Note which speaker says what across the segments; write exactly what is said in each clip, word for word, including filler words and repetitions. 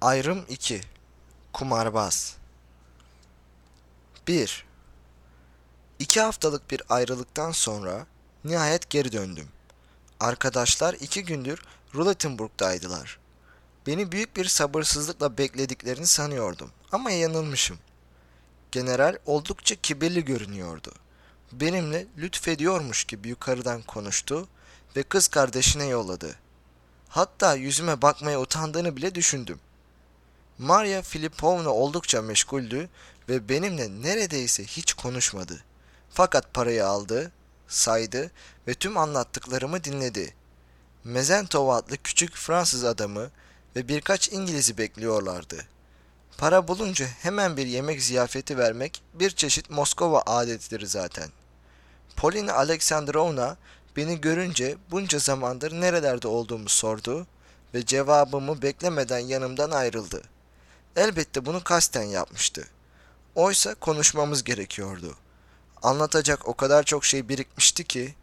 Speaker 1: Ayrım iki. Kumarbaz. bir. İki haftalık bir ayrılıktan sonra nihayet geri döndüm. Arkadaşlar iki gündür Rothenburg'daydılar. Beni büyük bir sabırsızlıkla beklediklerini sanıyordum ama yanılmışım. General oldukça kibirli görünüyordu. Benimle lütfediyormuş gibi yukarıdan konuştu ve kız kardeşine yolladı. Hatta yüzüme bakmaya utandığını bile düşündüm. Maria Filipovna oldukça meşguldü ve benimle neredeyse hiç konuşmadı. Fakat parayı aldı, saydı ve tüm anlattıklarımı dinledi. Mezentov adlı küçük Fransız adamı ve birkaç İngiliz'i bekliyorlardı. Para bulunca hemen bir yemek ziyafeti vermek bir çeşit Moskova adetidir zaten. Polina Alexandrovna beni görünce bunca zamandır nerelerde olduğumu sordu ve cevabımı beklemeden yanımdan ayrıldı. Elbette bunu kasten yapmıştı. Oysa konuşmamız gerekiyordu. Anlatacak o kadar çok şey birikmişti ki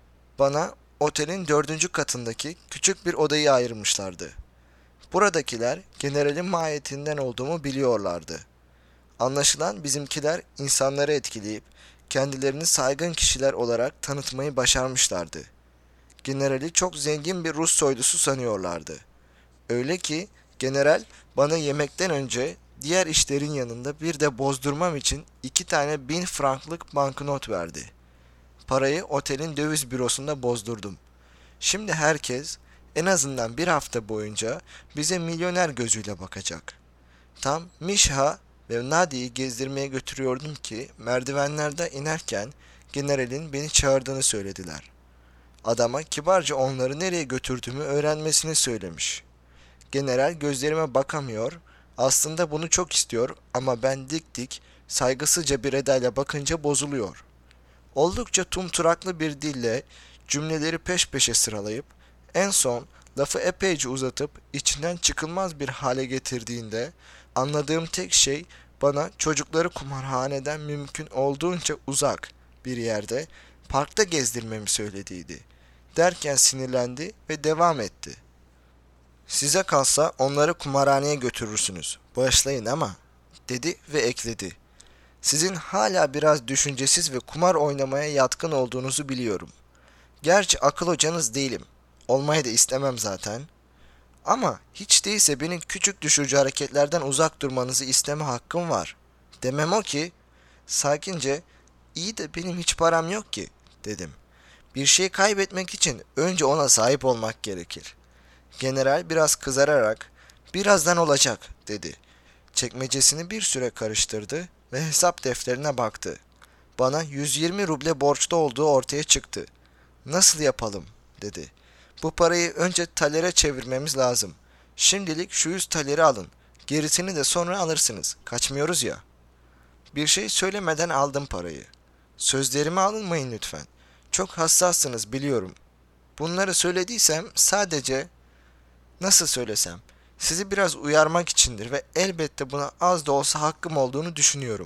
Speaker 1: bana otelin dördüncü katındaki küçük bir odayı ayırmışlardı. Buradakiler generalin mahiyetinden olduğumu biliyorlardı. Anlaşılan bizimkiler insanları etkileyip kendilerini saygın kişiler olarak tanıtmayı başarmışlardı. Generali çok zengin bir Rus soylusu sanıyorlardı. Öyle ki general bana yemekten önce diğer işlerin yanında bir de bozdurmam için iki tane bin franklık banknot verdi. Parayı otelin döviz bürosunda bozdurdum. Şimdi herkes en azından bir hafta boyunca bize milyoner gözüyle bakacak. Tam Mişha ve Nadia'yı gezdirmeye götürüyordum ki merdivenlerde inerken generalin beni çağırdığını söylediler. Adama kibarca onları nereye götürdüğümü öğrenmesini söylemiş. General gözlerime bakamıyor, aslında bunu çok istiyor ama ben dik dik, saygısızca bir edayla bakınca bozuluyor. Oldukça tumturaklı bir dille cümleleri peş peşe sıralayıp en son lafı epeyce uzatıp içinden çıkılmaz bir hale getirdiğinde anladığım tek şey bana çocukları kumarhaneden mümkün olduğunca uzak bir yerde parkta gezdirmemi söylediğiydi. Derken sinirlendi ve devam etti. Size kalsa onları kumarhaneye götürürsünüz. Bağışlayın ama dedi ve ekledi. Sizin hala biraz düşüncesiz ve kumar oynamaya yatkın olduğunuzu biliyorum. Gerçi akıl hocanız değilim. Olmayı da istemem zaten. Ama hiç değilse benim küçük düşürücü hareketlerden uzak durmanızı isteme hakkım var. Demem o ki, sakince, iyi de benim hiç param yok ki, dedim. Bir şey kaybetmek için önce ona sahip olmak gerekir. General biraz kızararak, birazdan olacak, dedi. Çekmecesini bir süre karıştırdı ve hesap defterine baktı. Bana yüz yirmi ruble borçlu olduğu ortaya çıktı. Nasıl yapalım, dedi. Bu parayı önce talere çevirmemiz lazım. Şimdilik şu yüz taleri alın. Gerisini de sonra alırsınız. Kaçmıyoruz ya. Bir şey söylemeden aldım parayı. Sözlerime alınmayın lütfen. Çok hassassınız biliyorum. Bunları söylediysem sadece, nasıl söylesem, sizi biraz uyarmak içindir ve elbette buna az da olsa hakkım olduğunu düşünüyorum.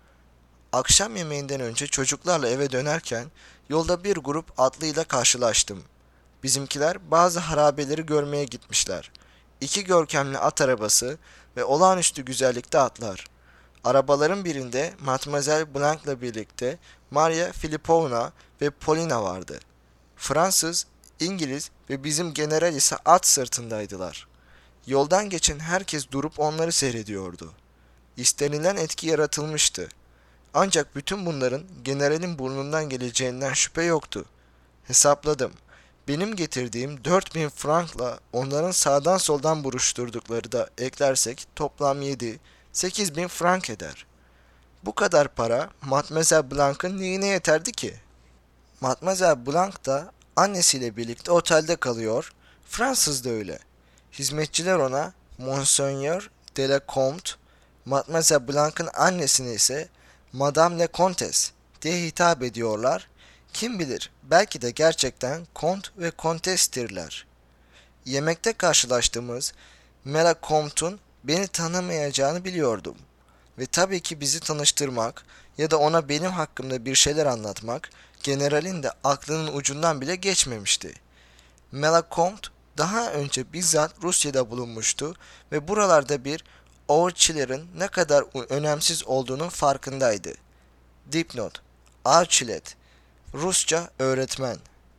Speaker 1: Akşam yemeğinden önce çocuklarla eve dönerken yolda bir grup atlıyla karşılaştım. Bizimkiler bazı harabeleri görmeye gitmişler. İki görkemli at arabası ve olağanüstü güzellikte atlar. Arabaların birinde Mademoiselle Blanc'la birlikte Maria Filipovna ve Polina vardı. Fransız, İngiliz ve bizim general ise at sırtındaydılar. Yoldan geçen herkes durup onları seyrediyordu. İstenilen etki yaratılmıştı. Ancak bütün bunların generalin burnundan geleceğinden şüphe yoktu. Hesapladım. Benim getirdiğim dört bin frankla onların sağdan soldan buruşturdukları da eklersek toplam yedi, sekiz bin frank eder. Bu kadar para Mademoiselle Blanc'ın neyine yeterdi ki? Mademoiselle Blanc da annesiyle birlikte otelde kalıyor, Fransız da öyle. Hizmetçiler ona Monseigneur de la Comte, Mademoiselle Blanc'ın annesine ise Madame la Comtesse diye hitap ediyorlar. Kim bilir, belki de gerçekten Kont ve Kontestirler. Yemekte karşılaştığımız Mela Comte'un beni tanımayacağını biliyordum. Ve tabii ki bizi tanıştırmak ya da ona benim hakkımda bir şeyler anlatmak generalin de aklının ucundan bile geçmemişti. Mela Comte Daha önce bizzat Rusya'da bulunmuştu ve buralarda bir Orçilerin ne kadar önemsiz olduğunun farkındaydı. Dipnot: Arçilet, Rusça öğretmen.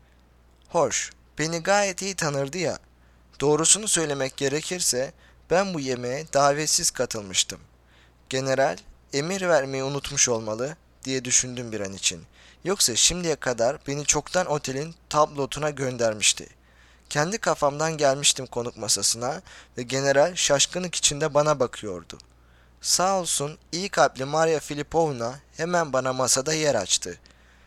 Speaker 1: Hoş, beni gayet iyi tanırdı ya. Doğrusunu söylemek gerekirse ben bu yemeğe davetsiz katılmıştım. General emir vermeyi unutmuş olmalı diye düşündüm bir an için. Yoksa şimdiye kadar beni çoktan otelin tablotuna göndermişti. Kendi kafamdan gelmiştim konuk masasına ve general şaşkınlık içinde bana bakıyordu. Sağ olsun iyi kalpli Maria Filipovna hemen bana masada yer açtı.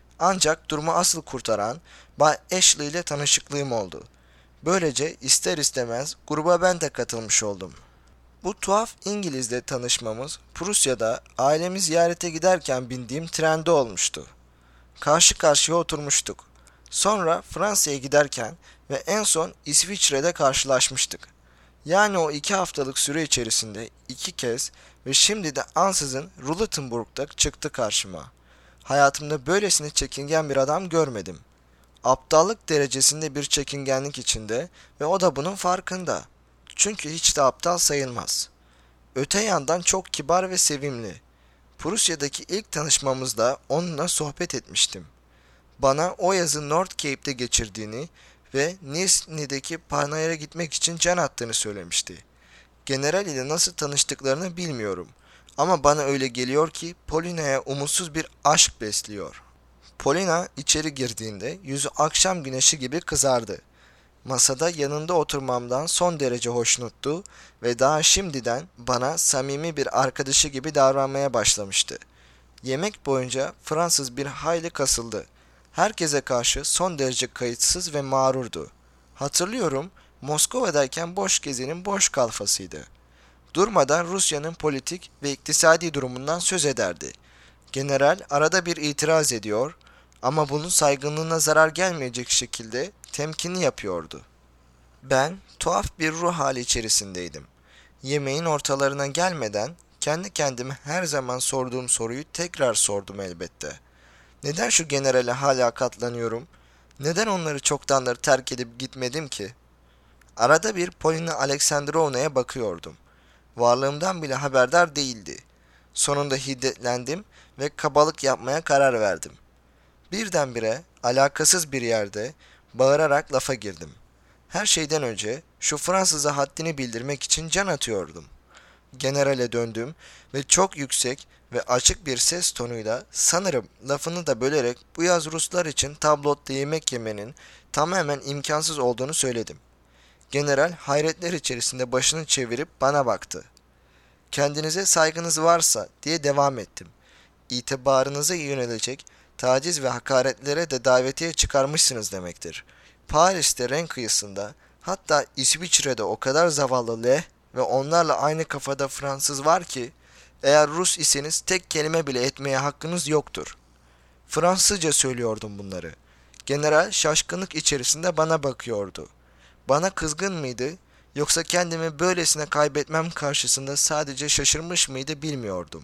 Speaker 1: Ancak durumu asıl kurtaran Bay Ashley ile tanışıklığım oldu. Böylece ister istemez gruba ben de katılmış oldum. Bu tuhaf İngilizle tanışmamız Prusya'da ailemi ziyarete giderken bindiğim trende olmuştu. Karşı karşıya oturmuştuk. Sonra Fransa'ya giderken ve en son İsviçre'de karşılaşmıştık. Yani o iki haftalık süre içerisinde iki kez ve şimdi de ansızın Rulatenburg'da çıktı karşıma. Hayatımda böylesine çekingen bir adam görmedim. Aptallık derecesinde bir çekingenlik içinde ve o da bunun farkında. Çünkü hiç de aptal sayılmaz. Öte yandan çok kibar ve sevimli. Prusya'daki ilk tanışmamızda onunla sohbet etmiştim. Bana o yazı North Cape'de geçirdiğini ve Nice'deki Panayır'a gitmek için can attığını söylemişti. General ile nasıl tanıştıklarını bilmiyorum. Ama bana öyle geliyor ki Polina'ya umutsuz bir aşk besliyor. Polina içeri girdiğinde yüzü akşam güneşi gibi kızardı. Masada yanında oturmamdan son derece hoşnuttu ve daha şimdiden bana samimi bir arkadaşı gibi davranmaya başlamıştı. Yemek boyunca Fransız bir hayli kasıldı. Herkese karşı son derece kayıtsız ve mağrurdu. Hatırlıyorum, Moskova'dayken boş gezenin boş kalfasıydı. Durmadan Rusya'nın politik ve iktisadi durumundan söz ederdi. General arada bir itiraz ediyor ama bunun saygınlığına zarar gelmeyecek şekilde temkinli yapıyordu. Ben tuhaf bir ruh hali içerisindeydim. Yemeğin ortalarına gelmeden kendi kendime her zaman sorduğum soruyu tekrar sordum elbette. Neden şu generale hala katlanıyorum? Neden onları çoktandır terk edip gitmedim ki? Arada bir Polina Aleksandrovna'ya bakıyordum. Varlığımdan bile haberdar değildi. Sonunda hiddetlendim ve kabalık yapmaya karar verdim. Birdenbire alakasız bir yerde bağırarak lafa girdim. Her şeyden önce şu Fransız'a haddini bildirmek için can atıyordum. Generale döndüm ve çok yüksek ve açık bir ses tonuyla sanırım lafını da bölerek bu yaz Ruslar için tablotta yemek yemenin tamamen imkansız olduğunu söyledim. General hayretler içerisinde başını çevirip bana baktı. Kendinize saygınız varsa diye devam ettim. İtibarınıza yönelecek taciz ve hakaretlere de davetiye çıkarmışsınız demektir. Paris'te Ren kıyısında, hatta İsviçre'de o kadar zavallı leh ve onlarla aynı kafada Fransız var ki, eğer Rus iseniz tek kelime bile etmeye hakkınız yoktur. Fransızca söylüyordum bunları. General şaşkınlık içerisinde bana bakıyordu. Bana kızgın mıydı, yoksa kendimi böylesine kaybetmem karşısında sadece şaşırmış mıydı bilmiyordum.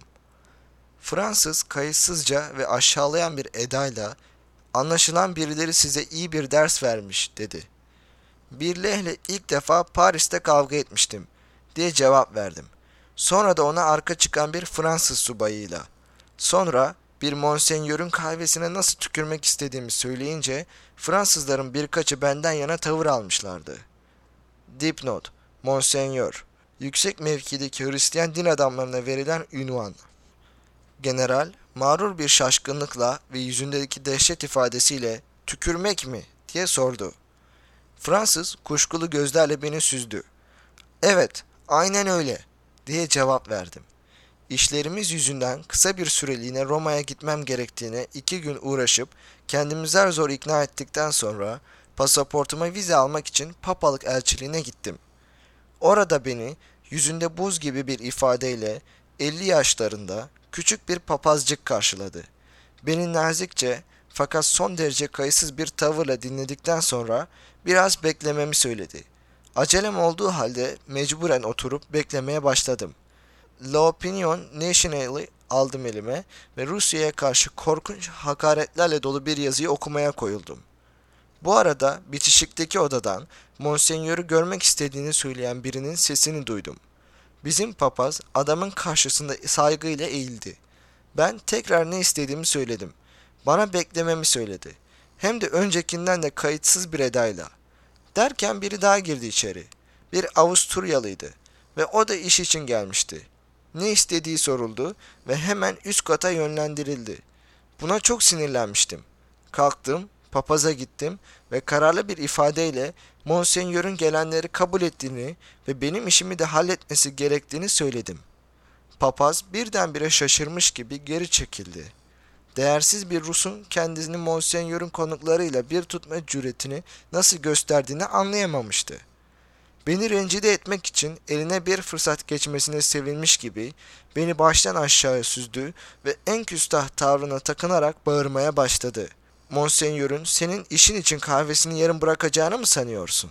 Speaker 1: Fransız kayıtsızca ve aşağılayan bir edayla "Anlaşılan birileri size iyi bir ders vermiş," dedi. "Bir lehle ilk defa Paris'te kavga etmiştim," diye cevap verdim. Sonra da ona arka çıkan bir Fransız subayıyla. Sonra bir monsenyörün kahvesine nasıl tükürmek istediğimi söyleyince Fransızların birkaçı benden yana tavır almışlardı. Dipnot: Monsenyör, yüksek mevkideki Hristiyan din adamlarına verilen ünvan. General mağrur bir şaşkınlıkla ve yüzündeki dehşet ifadesiyle "Tükürmek mi?" diye sordu. Fransız kuşkulu gözlerle beni süzdü. "Evet, aynen öyle," diye cevap verdim. İşlerimiz yüzünden kısa bir süreliğine Roma'ya gitmem gerektiğine iki gün uğraşıp kendimi zar zor ikna ettikten sonra pasaportuma vize almak için papalık elçiliğine gittim. Orada beni yüzünde buz gibi bir ifadeyle elli yaşlarında küçük bir papazcık karşıladı. Beni nazikçe fakat son derece kayıtsız bir tavırla dinledikten sonra biraz beklememi söyledi. Acelem olduğu halde mecburen oturup beklemeye başladım. L'Opinion Nationale'ı aldım elime ve Rusya'ya karşı korkunç hakaretlerle dolu bir yazıyı okumaya koyuldum. Bu arada bitişikteki odadan Monsenyör'ü görmek istediğini söyleyen birinin sesini duydum. Bizim papaz adamın karşısında saygıyla eğildi. Ben tekrar ne istediğimi söyledim. Bana beklememi söyledi. Hem de öncekinden de kayıtsız bir edayla. Derken biri daha girdi içeri. Bir Avusturyalıydı ve o da iş için gelmişti. Ne istediği soruldu ve hemen üst kata yönlendirildi. Buna çok sinirlenmiştim. Kalktım, papaza gittim ve kararlı bir ifadeyle Monsenyör'ün gelenleri kabul ettiğini ve benim işimi de halletmesi gerektiğini söyledim. Papaz birdenbire şaşırmış gibi geri çekildi. Değersiz bir Rus'un kendisini Monsenyör'ün konuklarıyla bir tutma cüretini nasıl gösterdiğini anlayamamıştı. Beni rencide etmek için eline bir fırsat geçmesine sevinmiş gibi beni baştan aşağıya süzdü ve en küstah tavrına takınarak bağırmaya başladı. Monsenyör'ün senin işin için kahvesini yarım bırakacağını mı sanıyorsun?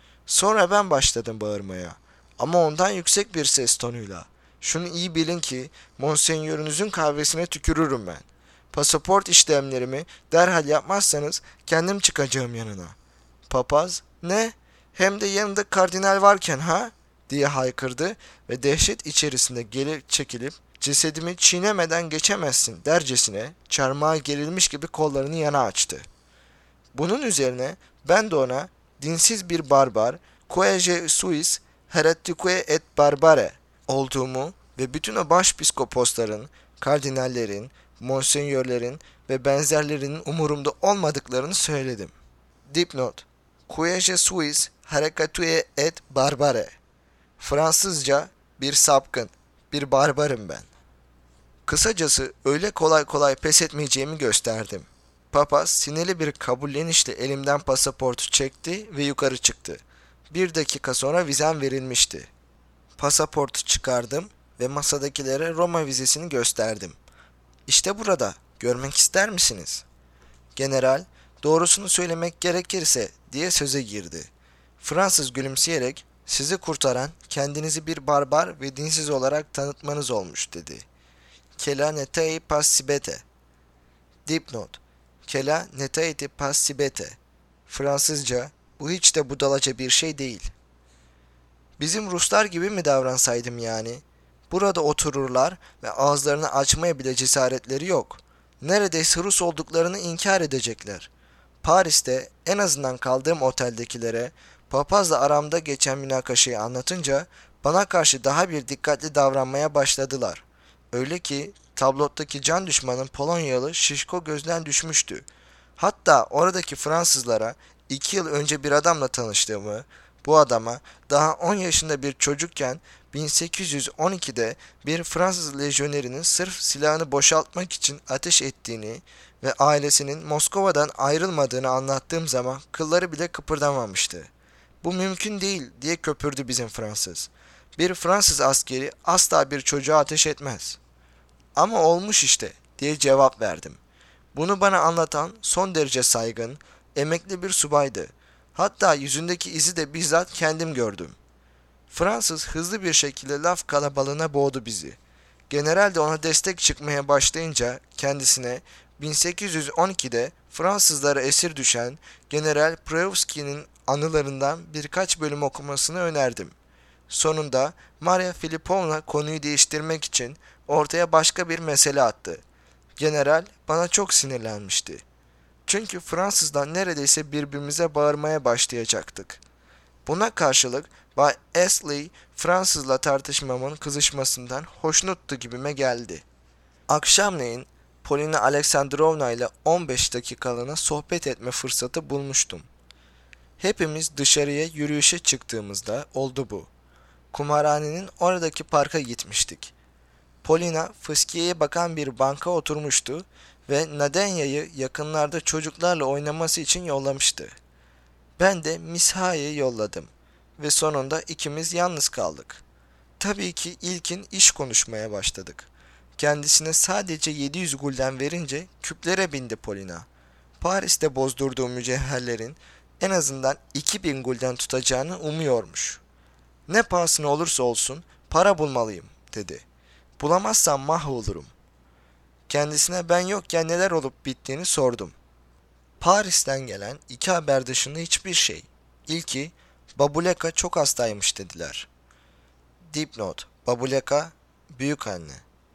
Speaker 1: Sonra ben başladım bağırmaya ama ondan yüksek bir ses tonuyla. Şunu iyi bilin ki Monsenyörünüzün kahvesine tükürürüm ben. Pasaport işlemlerimi derhal yapmazsanız kendim çıkacağım yanına. Papaz, ne? Hem de yanında kardinal varken ha? Diye haykırdı ve dehşet içerisinde geri çekilip cesedimi çiğnemeden geçemezsin dercesine çarmıha gerilmiş gibi kollarını yana açtı. Bunun üzerine ben de ona dinsiz bir barbar, que je suis heretique et barbare olduğumu ve bütün o başpiskoposların, kardinallerin, monsenyörlerin ve benzerlerinin umurumda olmadıklarını söyledim. Dipnot: Que je suis heretique et barbare. Fransızca bir sapkın, bir barbarım ben. Kısacası öyle kolay kolay pes etmeyeceğimi gösterdim. Papaz sinirli bir kabullenişle elimden pasaportu çekti ve yukarı çıktı. Bir dakika sonra vizem verilmişti. Pasaportu çıkardım ve masadakilere Roma vizesini gösterdim. İşte burada, görmek ister misiniz? General, doğrusunu söylemek gerekirse diye söze girdi. Fransız gülümseyerek, sizi kurtaran kendinizi bir barbar ve dinsiz olarak tanıtmanız olmuş dedi. Cela n'était pas si bête. Dipnot: Cela n'était pas si bête. Fransızca, bu hiç de budalaca bir şey değil. Bizim Ruslar gibi mi davransaydım yani? Burada otururlar ve ağızlarını açmaya bile cesaretleri yok. Neredeyse Rus olduklarını inkar edecekler. Paris'te en azından kaldığım oteldekilere papazla aramda geçen münakaşayı anlatınca bana karşı daha bir dikkatli davranmaya başladılar. Öyle ki tablottaki can düşmanın Polonyalı şişko gözden düşmüştü. Hatta oradaki Fransızlara iki yıl önce bir adamla tanıştığımı, bu adama daha on yaşında bir çocukken bin sekiz yüz on ikide bir Fransız lejyonerinin sırf silahını boşaltmak için ateş ettiğini ve ailesinin Moskova'dan ayrılmadığını anlattığım zaman kılları bile kıpırdamamıştı. Bu mümkün değil diye köpürdü bizim Fransız. Bir Fransız askeri asla bir çocuğa ateş etmez. Ama olmuş işte diye cevap verdim. Bunu bana anlatan son derece saygın, emekli bir subaydı. Hatta yüzündeki izi de bizzat kendim gördüm. Fransız hızlı bir şekilde laf kalabalığına boğdu bizi. General de ona destek çıkmaya başlayınca kendisine bin sekiz yüz on ikide Fransızlara esir düşen General Prevski'nin anılarından birkaç bölüm okumasını önerdim. Sonunda Maria Filipovna konuyu değiştirmek için ortaya başka bir mesele attı. General bana çok sinirlenmişti. Çünkü Fransız'dan neredeyse birbirimize bağırmaya başlayacaktık. Buna karşılık Bay Astley Fransızla tartışmamın kızışmasından hoşnuttu gibime geldi. Akşamleyin Polina Aleksandrovna ile on beş dakikalığına sohbet etme fırsatı bulmuştum. Hepimiz dışarıya yürüyüşe çıktığımızda oldu bu. Kumarhanenin oradaki parka gitmiştik. Polina fıskiyeye bakan bir banka oturmuştu ve Nadanya'yı yakınlarda çocuklarla oynaması için yollamıştı. Ben de Misha'yı yolladım ve sonunda ikimiz yalnız kaldık. Tabii ki ilkin iş konuşmaya başladık. Kendisine sadece yedi yüz gulden verince küplere bindi Polina. Paris'te bozdurduğu mücevherlerin en azından iki bin gulden tutacağını umuyormuş. Ne pahasına olursa olsun para bulmalıyım dedi. Bulamazsam mahvolurum. Kendisine ben yokken neler olup bittiğini sordum. Paris'ten gelen iki haber dışında hiçbir şey. İlki, Babuleka çok hastaymış dediler. Dipnot: Babuleka, büyükanne.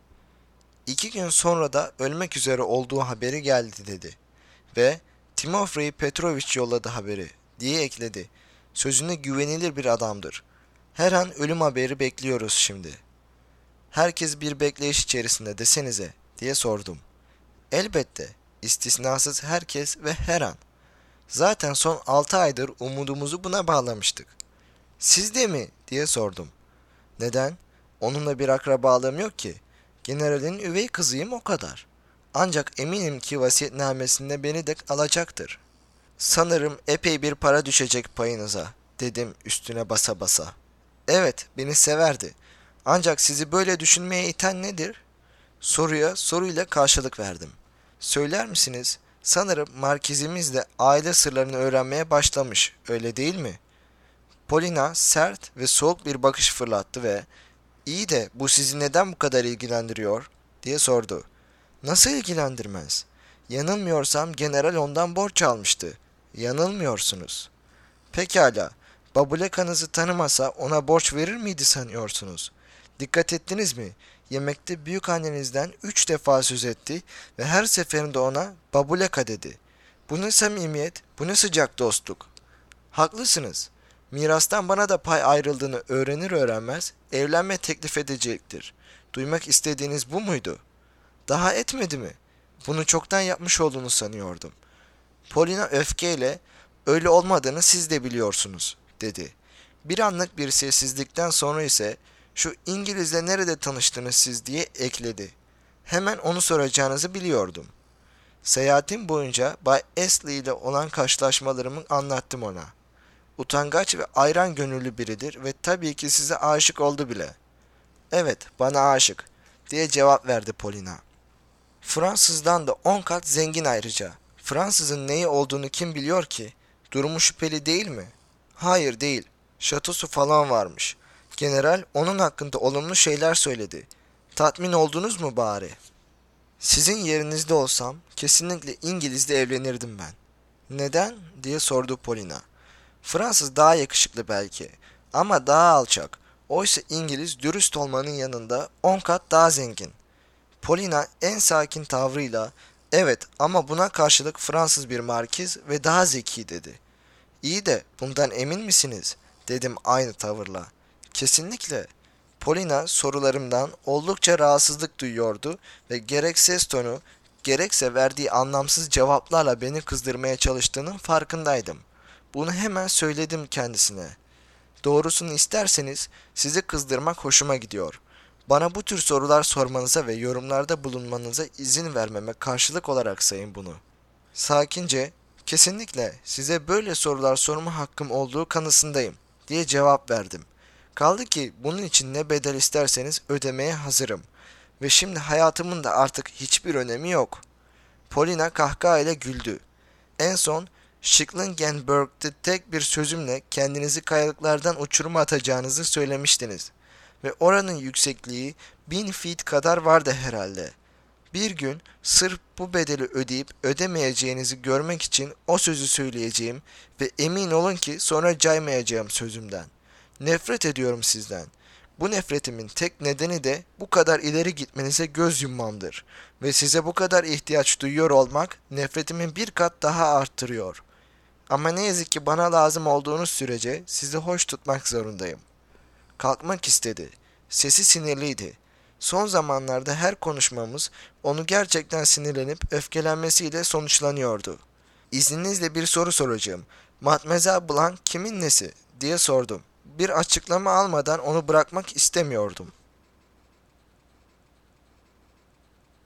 Speaker 1: İki gün sonra da ölmek üzere olduğu haberi geldi dedi. Ve Timofey Petrovich yolladı haberi diye ekledi. Sözüne güvenilir bir adamdır. Her an ölüm haberi bekliyoruz şimdi. Herkes bir bekleyiş içerisinde desenize diye sordum. Elbette, istisnasız herkes ve her an. Zaten son altı aydır umudumuzu buna bağlamıştık. Siz de mi diye sordum. Neden? Onunla bir akrabalığım yok ki. Generalin üvey kızıyım o kadar. Ancak eminim ki vasiyetnamesinde beni de alacaktır. Sanırım epey bir para düşecek payınıza, dedim üstüne basa basa. Evet, beni severdi. Ancak sizi böyle düşünmeye iten nedir? Soruya soruyla karşılık verdim. Söyler misiniz? Sanırım markizimiz de aile sırlarını öğrenmeye başlamış, öyle değil mi? Polina sert ve soğuk bir bakış fırlattı ve İyi de bu sizi neden bu kadar ilgilendiriyor diye sordu. Nasıl ilgilendirmez? Yanılmıyorsam general ondan borç almıştı. Yanılmıyorsunuz. Pekala, Babuleka'nızı tanımasa ona borç verir miydi sanıyorsunuz? Dikkat ettiniz mi? Yemekte büyük annenizden üç defa söz etti ve her seferinde ona Babuleka dedi. Bu ne samimiyet, bu ne sıcak dostluk. Haklısınız. Mirastan bana da pay ayrıldığını öğrenir öğrenmez evlenme teklif edecektir. Duymak istediğiniz bu muydu? Daha etmedi mi? Bunu çoktan yapmış olduğunu sanıyordum. Polina öfkeyle öyle olmadığını siz de biliyorsunuz dedi. Bir anlık bir sessizlikten sonra ise şu İngilizle nerede tanıştınız siz diye ekledi. Hemen onu soracağınızı biliyordum. Seyahatim boyunca Bay Astley ile olan karşılaşmalarımı anlattım ona. Utangaç ve ayran gönüllü biridir ve tabii ki size aşık oldu bile. Evet, bana aşık, diye cevap verdi Polina. Fransızdan da on kat zengin ayrıca. Fransızın neyi olduğunu kim biliyor ki? Durumu şüpheli değil mi? Hayır değil. Şatosu falan varmış. General onun hakkında olumlu şeyler söyledi. Tatmin oldunuz mu bari? Sizin yerinizde olsam kesinlikle İngiliz'le evlenirdim ben. Neden? Diye sordu Polina. Fransız daha yakışıklı belki ama daha alçak. Oysa İngiliz dürüst olmanın yanında on kat daha zengin. Polina en sakin tavrıyla evet ama buna karşılık Fransız bir markiz ve daha zeki dedi. İyi de bundan emin misiniz? Dedim aynı tavırla. Kesinlikle. Polina sorularımdan oldukça rahatsızlık duyuyordu ve gerek ses tonu gerekse verdiği anlamsız cevaplarla beni kızdırmaya çalıştığının farkındaydım. Bunu hemen söyledim kendisine. Doğrusunu isterseniz sizi kızdırmak hoşuma gidiyor. Bana bu tür sorular sormanıza ve yorumlarda bulunmanıza izin vermeme karşılık olarak sayın bunu. Sakince, kesinlikle size böyle sorular sorma hakkım olduğu kanısındayım diye cevap verdim. Kaldı ki bunun için ne bedel isterseniz ödemeye hazırım. Ve şimdi hayatımın da artık hiçbir önemi yok. Polina kahkahayla güldü. En son Schicklingensburg'de tek bir sözümle kendinizi kayalıklardan uçuruma atacağınızı söylemiştiniz. Ve oranın yüksekliği bin feet kadar vardı herhalde. Bir gün sırf bu bedeli ödeyip ödemeyeceğinizi görmek için o sözü söyleyeceğim ve emin olun ki sonra caymayacağım sözümden. Nefret ediyorum sizden. Bu nefretimin tek nedeni de bu kadar ileri gitmenize göz yummamdır. Ve size bu kadar ihtiyaç duyuyor olmak nefretimin bir kat daha arttırıyor. Ama ne yazık ki bana lazım olduğunuz sürece sizi hoş tutmak zorundayım. Kalkmak istedi. Sesi sinirliydi. Son zamanlarda her konuşmamız onu gerçekten sinirlenip öfkelenmesiyle sonuçlanıyordu. İzninizle bir soru soracağım. Mademoiselle Blanc kimin nesi? Diye sordum. Bir açıklama almadan onu bırakmak istemiyordum.